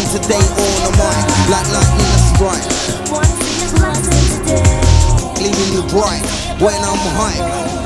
today on the mic, like lightning a strike. Leaving you bright when I'm high.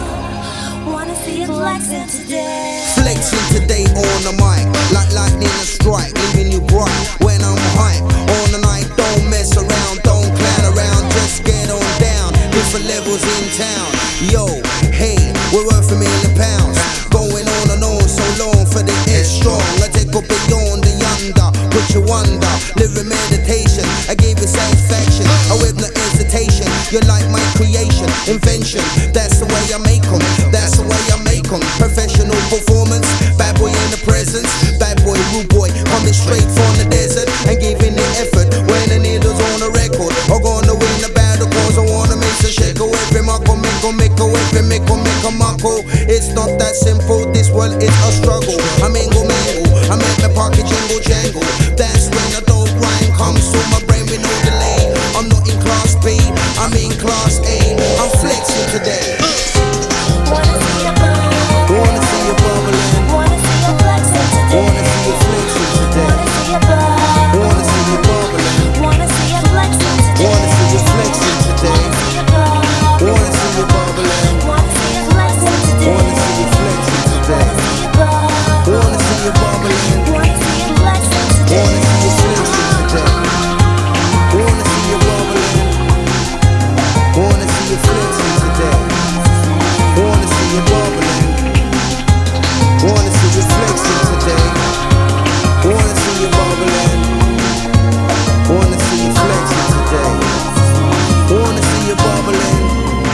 Flexing today on the mic, like lightning a strike. Leaving you bright when I'm high. On the night, don't mess around, don't clown around, just get on down. Different levels in town. Yo, hey, we're worth £1 million. Going on and on so long for the head strong. I take up beyond the under, put you under. Living meditation, I gave you satisfaction. I with no hesitation. You're like my creation, invention. That's the way I make 'em. That's the way I make 'em. Professional performance, bad boy in the presence. Bad boy, rude boy, coming straight from the desert and giving the effort. When the needle's on the record, I'm gonna win the battle cause I wanna make some shake. Every muckle, make a muckle. It's not that simple, this world is a struggle. I mingle mangle, I make my pocket jingle jangle. That's when the dope rhyme comes through my brain with no delay. I'm not in class B, I'm in class A. I'm flexing today. Wanna see you bubbling. Wanna see you flexing today. Wanna see you bubbling. Wanna see you flexing today. Wanna see you flexing today. Wanna see you bubbling. Wanna see you flexing today. Wanna see you flexing today. Wanna see you bubbling. Wanna see you flexing today. Wanna see you flexing today. Wanna see you bubbling. Wanna see you flexing today. Wanna see you bubbling. Wanna see you flexing today. Wanna see you bubbling. Wanna see you flexing today. Wanna see you bubbling.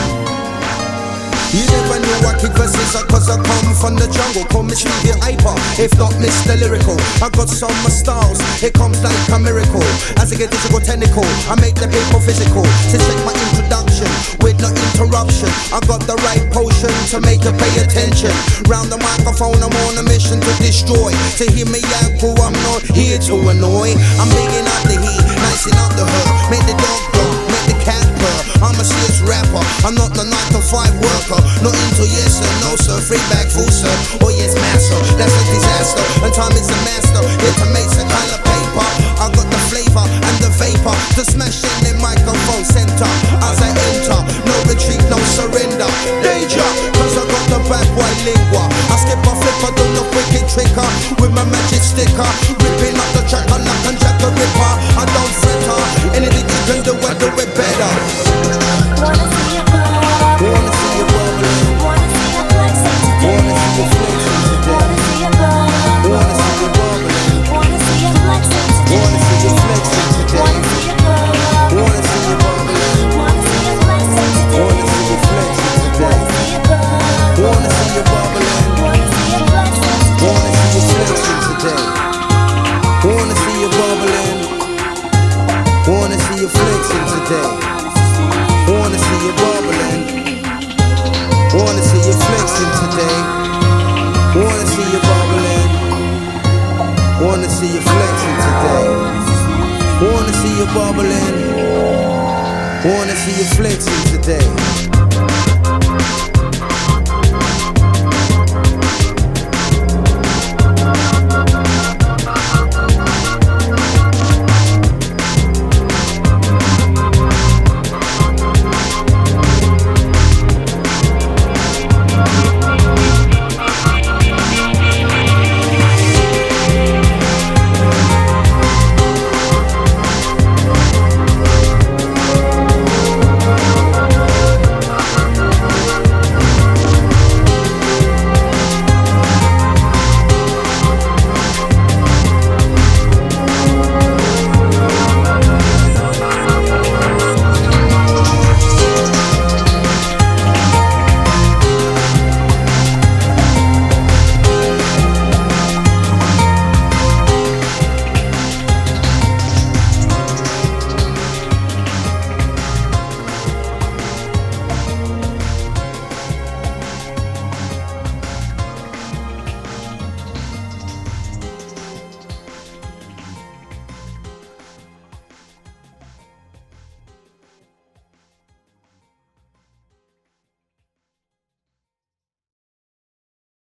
You never knew I kick verses cause I come from the jungle. Call me Stevie Hyper, if not Mr. Lyrical. I got some styles, it comes like a miracle. As I get physical technical, I make the people physical. To check my introduction with no interruption. I got the right potion to make you pay attention. Round the microphone, I'm on a mission to destroy. To hear me out, cool, I'm not here to annoy. I'm bigging up the heat, nicing up the hood. Make the dog go, make the cat purr. I'm a serious rapper, I'm not the 9 to 5 worker. Not into yes sir, no sir, free back, full sir. Oh yes master, that's a disaster. And time is a master, here to make some kind of paper. I got the flavor and the vapor to smash in the microphone center. As I enter, no retreat, no surrender. Danger, cause I got the bad boy lingua. I skip a flip, I do the wicked tricker with my magic sticker. Ripping up the track, I knock and jack the ripper. I don't fritter, anything you can do, I do it better. Wanna see you bubbling. Wanna see you bubbling. Wanna see you flexing today. Wanna see you flexing today. Wanna see you bubbling. Wanna see you bubbling. Wanna see you flexing today. Wanna see you flexing today. Wanna see you bubbling. Wanna see you bubbling. Wanna see you flexing today. Wanna see you flexing today. Wanna see you bubbling. Wanna see you flexing today. Wanna see you flexing today. Wanna see you bubbling. Wanna see you flexing today. Wanna see you bubbling. Wanna see you flexing today. Wanna see you bubbling. Wanna see you flexing today. Wanna see you bubbling. Wanna see you flexing today.